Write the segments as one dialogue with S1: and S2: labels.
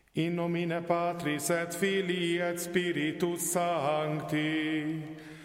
S1: In nomine Patris et Filii et Spiritus Sancti.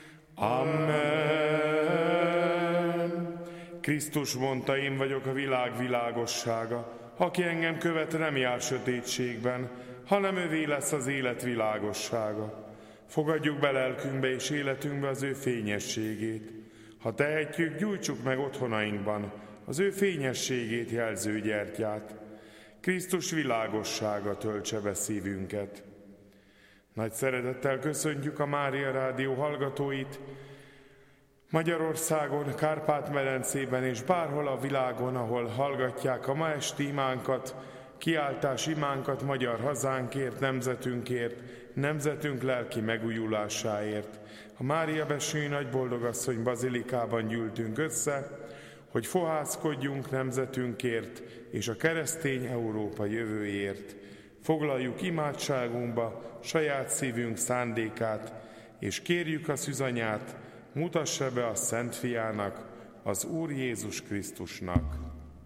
S1: Amen. Krisztus mondta, én vagyok a világ világossága. Aki engem követ, nem jár sötétségben, hanem övé lesz az élet világossága. Fogadjuk be lelkünkbe és életünkbe az ő fényességét. Ha tehetjük, gyújtsuk meg otthonainkban az ő fényességét jelző gyertyát. Krisztus világossága töltse be szívünket. Nagy szeretettel köszöntjük a Mária Rádió hallgatóit Magyarországon, Kárpát-medencében és bárhol a világon, ahol hallgatják a ma esti imánkat, kiáltás imánkat magyar hazánkért, nemzetünkért, nemzetünk lelki megújulásáért. A Mária Besői Nagyboldogasszony bazilikában gyűltünk össze, hogy fohászkodjunk nemzetünkért és a keresztény Európa jövőjért. Foglaljuk imádságunkba saját szívünk szándékát, és kérjük a szűzanyát, mutassa be a Szent Fiának, az Úr Jézus Krisztusnak.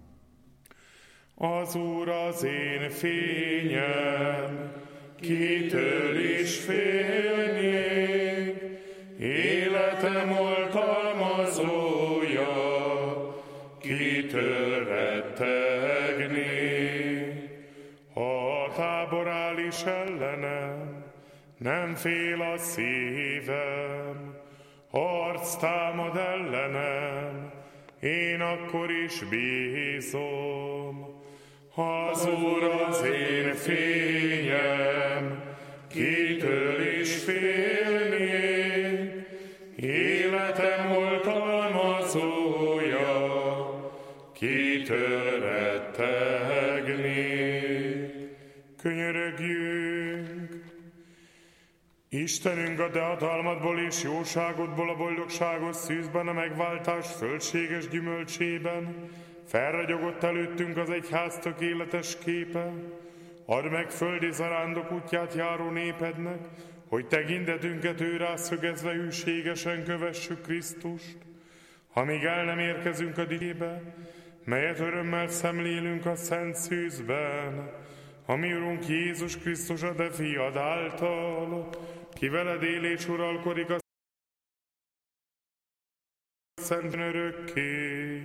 S1: Az Úr az én fényem, kitől is félnék, életem oltalmazója, kitől rettegnék. Ha a tábor áll is ellenem, nem fél a szívem, harc támad ellenem, én akkor is bízom. Az Úr az én fényem, kitől is félnék, életem oltalmazója, kitől rettegnék. Könyörögjünk! Istenünk, a te hatalmadból és jóságodból, a boldogságos szűzben, a megváltás fölséges gyümölcsében felragyogott előttünk az egyház tökéletes képe. Add meg földi zarándok útját járó népednek, hogy tekintetünket őrá szögezve hűségesen kövessük Krisztust, amíg el nem érkezünk a dicsőségbe, melyet örömmel szemlélünk a szent szűzben, a mi Urunk Jézus Krisztus a te fiad által, ki veled él és uralkodik a szent örökké.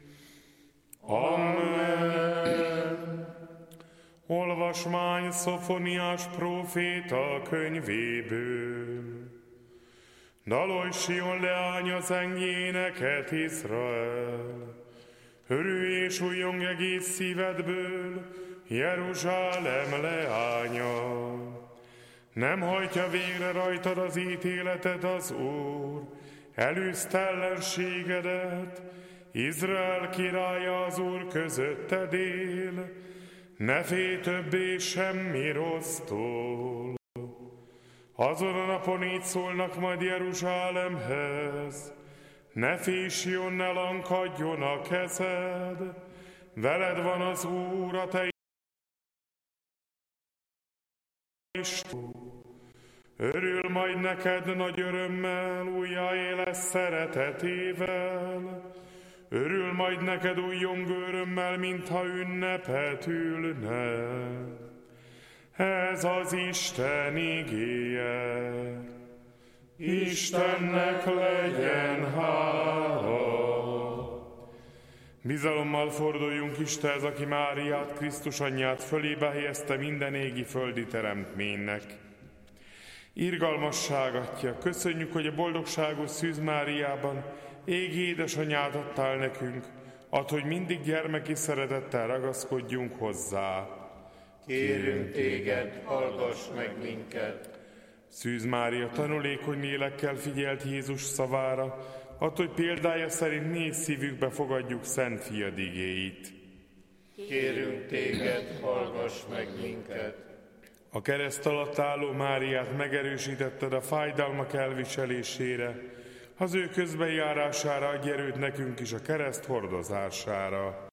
S1: Amen. Olvasmány Szofoniás próféta könyvéből. Dalolj Sion leánya zengéneket, Izrael! Örülj és újjong egész szívedből, Jeruzsálem leánya! Nem hajtja végre rajtad az ítéletet az Úr, elűzte ellenségedet, Izrael királya az Úr közötted él, ne félj többé semmi rossztól. Azon a napon így szólnak majd Jeruzsálemhez, ne félj, Sion, ne lankadjon a kezed, veled van az Úr, a te Isten. Örül majd neked nagy örömmel, újjáélesz szeretetével. Örül majd neked újjongó örömmel, mintha ünnepet ülne. Ez az Isten igéje. Istennek legyen hála. Bizalommal forduljunk Istenhez, aki Máriát, Krisztus anyját fölébe helyezte minden égi földi teremtménynek. Irgalmasság Atya, köszönjük, hogy a boldogságos Szűz Máriában égi édesanyát adtál nekünk, add, hogy mindig gyermeki szeretettel ragaszkodjunk hozzá.
S2: Kérünk téged, hallgass meg minket!
S1: Szűz Mária tanulékony lélekkel figyelt Jézus szavára, add, hogy példája szerint mély szívükbe fogadjuk Szent Fiad igéit.
S2: Kérünk téged, hallgass meg minket!
S1: A kereszt alatt álló Máriát megerősítetted a fájdalmak elviselésére, az ő közbenjárására adj erőt nekünk is a kereszt hordozására.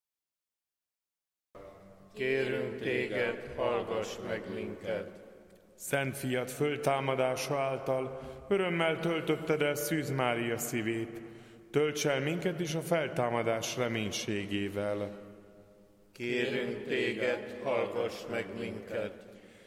S2: Kérünk téged, hallgass meg minket!
S1: Szent Fiad föltámadása által örömmel töltötted el Szűz Mária szívét, tölts el minket is a feltámadás reménységével.
S2: Kérünk téged, hallgass meg minket!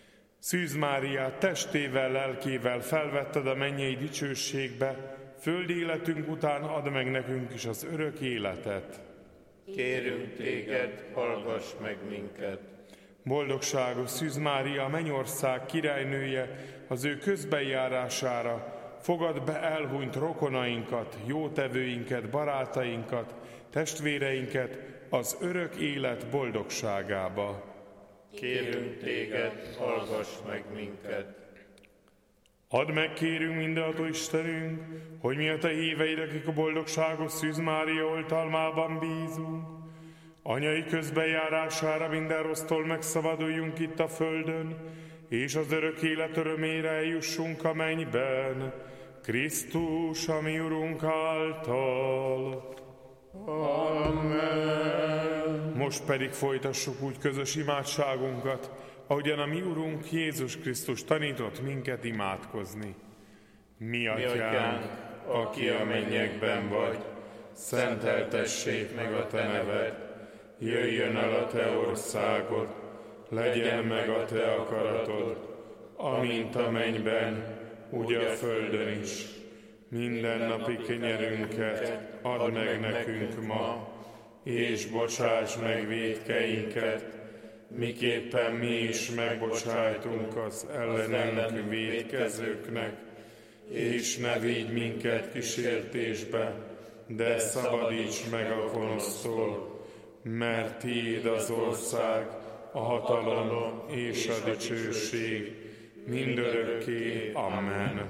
S1: Szűz Máriát testével, lelkével felvetted a mennyei dicsőségbe, földi életünk után add meg nekünk is az örök életet.
S2: Kérünk téged, hallgass meg minket.
S1: Boldogságos Szűz Mária, a mennyország királynője, az ő közbenjárására fogad be elhunyt rokonainkat, jótevőinket, barátainkat, testvéreinket az örök élet boldogságába.
S2: Kérünk téged, hallgass meg minket.
S1: Add meg, kérünk, mindenható Istenünk, hogy mi a te híveid, akik a boldogságos Szűz Mária oltalmában bízunk, anyai közbenjárására minden rossztól megszabaduljunk itt a földön, és az örök élet örömére eljussunk a mennyben, Krisztus, a mi Urunk által.
S2: Amen.
S1: Most pedig folytassuk úgy közös imádságunkat, ahogyan a mi Urunk Jézus Krisztus tanított minket imádkozni. Mi Atyánk,
S2: aki a mennyekben vagy, szenteltessék meg a te neved, jöjjön el a te országod, legyen meg a te akaratod, amint a mennyben, úgy a földön is. Mindennapi kenyerünket add meg nekünk ma, és bocsáss meg vétkeinket, miképpen mi is megbocsájtunk az ellenünk vétkezőknek, és ne vigy minket kísértésbe, de szabadíts meg a gonosztól, mert tiéd az ország, a hatalom és a dicsőség mindörökké. Amen.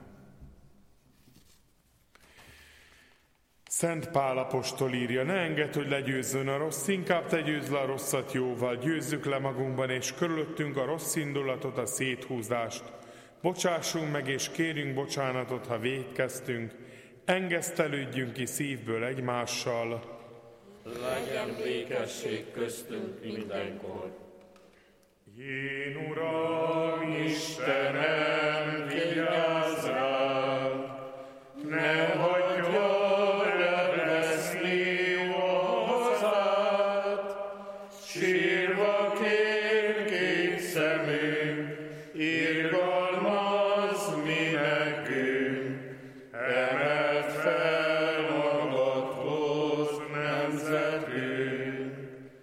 S2: Szent Pál apostol írja, ne engedd, hogy legyőzzön a rossz, inkább te győzd le a rosszat jóval, győzzük le magunkban és körülöttünk a rossz indulatot, a széthúzást. Bocsássunk meg és kérjünk bocsánatot, ha vétkeztünk, engesztelődjünk ki szívből egymással. Legyen békesség köztünk mindenkor.
S1: Én, Uram, Istenem, vigyázz rám, ne hagyja elveszni a hazát, sírva kér két szemünk, irgalmazz mi nekünk, emeld fel magadhoz nemzetünk.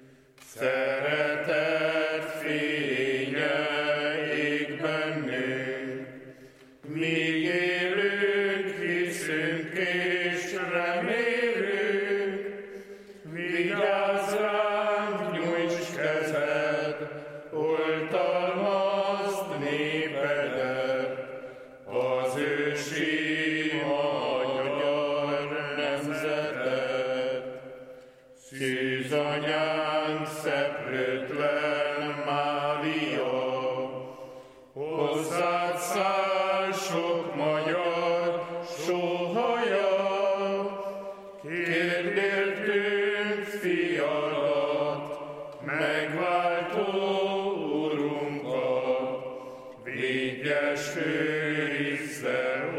S1: Szeretet fénye ég bennünk, míg élünk, hiszünk és remélünk. Vigyázz ránk, nyújts kezed, oltalmazd népedet, az ősi magyar nemzetet. Szűz anyánk, szeplőtlen Mária, hozzád száll sok magyar sóhaja. Kérd értünk fiadat, megváltó Urunkat, végyes őrizze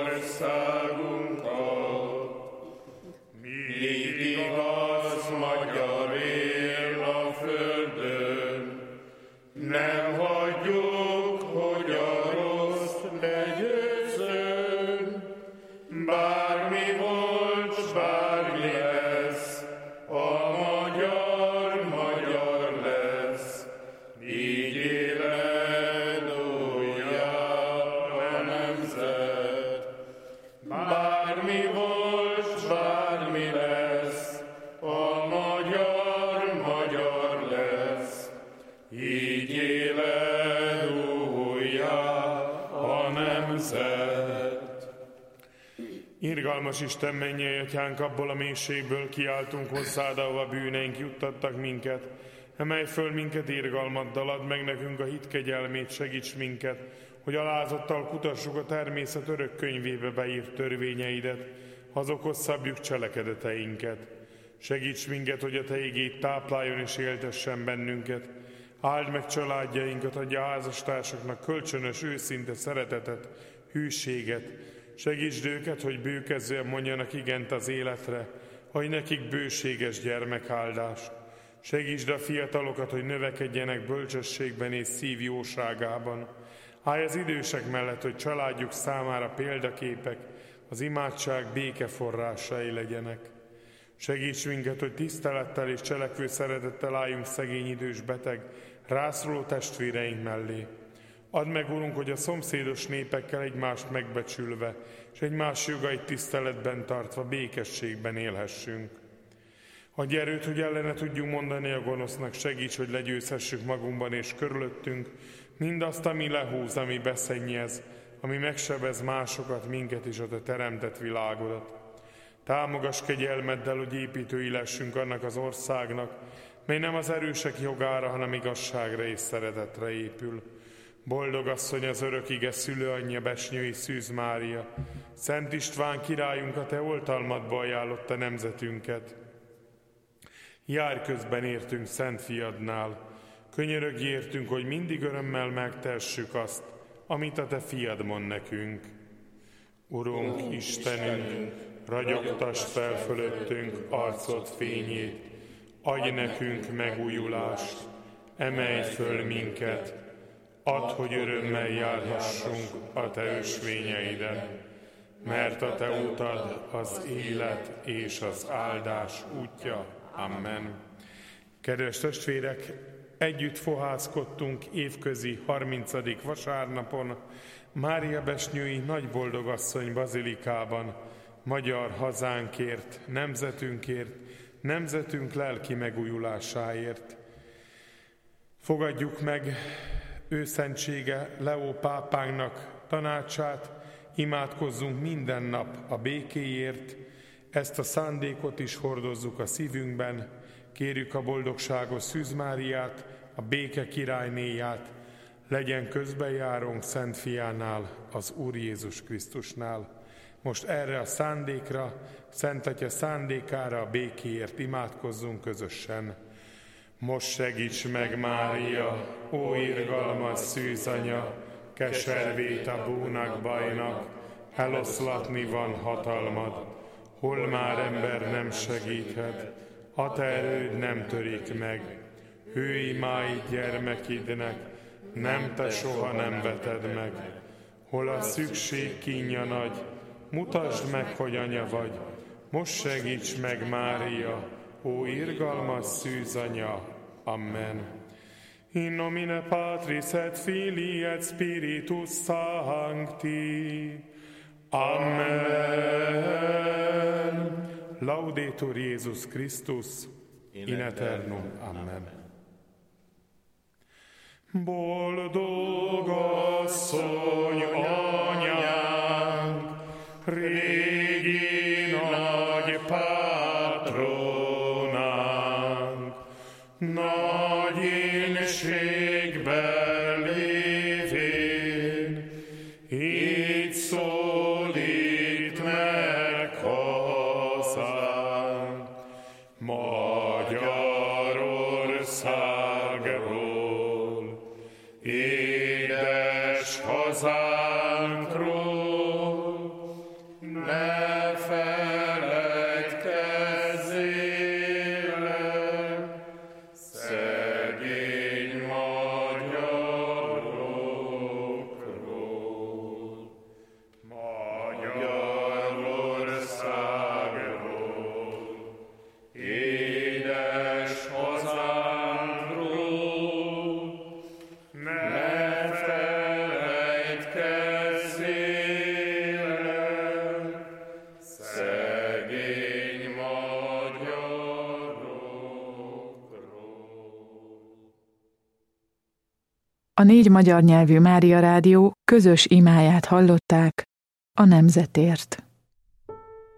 S1: országunkat. Míg igaz magyar él a földön, nem hagyjuk, hogy a rossz legyőzzön. Bármi volt, s bármi lesz, a magyar magyar lesz. Így éled újjá a nemzet. Bármi volt, s bármi lesz, a magyar magyar lesz. Így éled újjá a nemzet. Irgalmas Isten, mennyei Atyánk, abból a mélységből kiáltunk hozzád, ahova bűneink juttattak minket. Emelj föl minket irgalmaddal, add meg nekünk a hit kegyelmét, segíts minket, hogy alázattal kutassuk a természet örök könyvébe beírt törvényeidet, azokhoz szabjuk cselekedeteinket. Segíts minket, hogy a te igéd tápláljon és éltessen bennünket. Áld meg családjainkat, adja házastársaknak kölcsönös, őszinte szeretetet, hűséget. Segítsd őket, hogy bőkezően mondjanak igent az életre, adj nekik bőséges gyermekáldást. Segítsd a fiatalokat, hogy növekedjenek bölcsességben és szív jóságában. Állj az idősek mellett, hogy családjuk számára példaképek, az imádság béke forrásai legyenek. Segíts minket, hogy tisztelettel és cselekvő szeretettel álljunk szegény idős beteg, rászoruló testvéreink mellé. Add meg, Urunk, hogy a szomszédos népekkel egymást megbecsülve, és egymás jogait tiszteletben tartva békességben élhessünk. Adj erőt, hogy ellene tudjunk mondani a gonosznak, segíts, hogy legyőzhessük magunkban és körülöttünk mindazt, ami lehúz, ami beszennyez, ami megsebez másokat, minket és a te teremtett világodat. Támogass kegyelmeddel, hogy építői lessünk annak az országnak, mely nem az erősek jogára, hanem igazságra és szeretetre épül. Boldog asszony, az örök ige szülőanyja, Besnyői Szűz Mária, Szent István királyunk, a te oltalmadba ajánlotta nemzetünket. Járj közben értünk Szent Fiadnál, könyörögj értünk, hogy mindig örömmel megtessük azt, amit a te fiad mond nekünk. Urunk, Istenünk, ragyogtasd fel fölöttünk arcod fényét, adj nekünk megújulást, emelj föl minket, add, hogy örömmel járhassunk a te ösvényeiden, mert a te utad az élet és az áldás útja. Amen. Kedves testvérek, együtt fohászkodtunk évközi 30. vasárnapon Mária Besnyői Nagyboldogasszony bazilikában, magyar hazánkért, nemzetünkért, nemzetünk lelki megújulásáért. Fogadjuk meg ő szentsége Leó pápánknak tanácsát, imádkozzunk minden nap a békéért, ezt a szándékot is hordozzuk a szívünkben, kérjük a boldogságos Szűz Máriát, a béke királynéját, legyen közbenjárónk Szent Fiánál, az Úr Jézus Krisztusnál. Most erre a szándékra, Szent Atya szándékára, a békéért imádkozzunk közösen. Most segíts meg, Mária, ó irgalmas Szűz Anya, keservét a búnak bajnak, eloszlatni van hatalmad, hol már ember nem segíthet, a te erőd nem törik meg. Hőimáid gyermekidnek, nem te soha nem veted meg. Hol a szükség kínja nagy, mutasd meg, hogy anya vagy. Most segíts meg, Mária, ó irgalmas Szűz Anya. Amen. In nomine Patris et Filii et Spiritus Sancti. Amen. Laudetur Jézus Krisztus, in eternum. Amen. Boldog asszony, anyánk, régi nagy pátronánk, nagy énségben lévén, így szólít meg hazánk, Magyarországról, édes hazánkról, ne feledkezzél el, szegény magyarokról, Magyarországról, édes hazánkról, ne feledkezzél el, szegény magyarokról.
S3: A 4 magyar nyelvű Mária Rádió közös imáját hallották a nemzetért.